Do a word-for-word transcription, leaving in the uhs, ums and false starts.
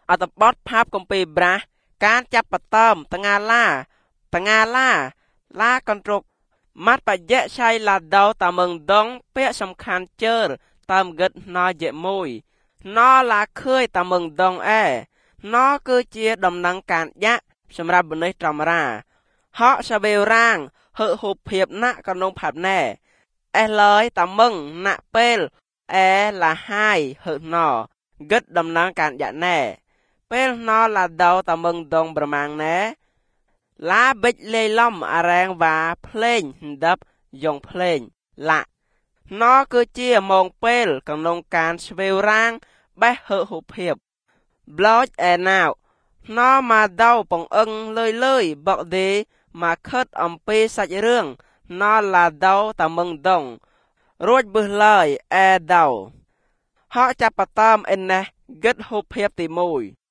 អត្តបទภาพគម្ពីរប្រាស់ការចាប់បតើមតងាឡាតងាឡាឡាកន្ទ្រុកម៉ាត់បយៈឆៃឡាដោតាមឹងដងពាក្យសំខាន់ជើតាមគិតណយៈមួយណឡាឃើយតាមឹងដងអែណគឺជាដំណឹងការយ៉ាក់សម្រាប់បនិសត្រមរាហកសាវេរាងហឺហូបភៀបណាក់កនងផាប់ណែអេឡើយតាមឹងណាក់ពេលអែឡាហាយហឺណគិតដំណឹងការយ៉ាក់ណែពេលណឡាដោតាមឹងដងប្រមាំងណែឡាបិចលេឡំអារែងវ៉ាភ្លេងដាប់យ៉ងភ្លេងឡាណគឺជាម៉ងពេលកនងការស្វេវរាងបេះហឺហូភៀបប្លោចអែណាវណមកដោបងអឹងលើយលើយបកដេមកខិតអំពីសាច់រឿងណឡាដោតាមឹងដងរួចបឹសឡើយអែដោហកចាប់បតាមអេណេះគិតហូភៀបទីមួយ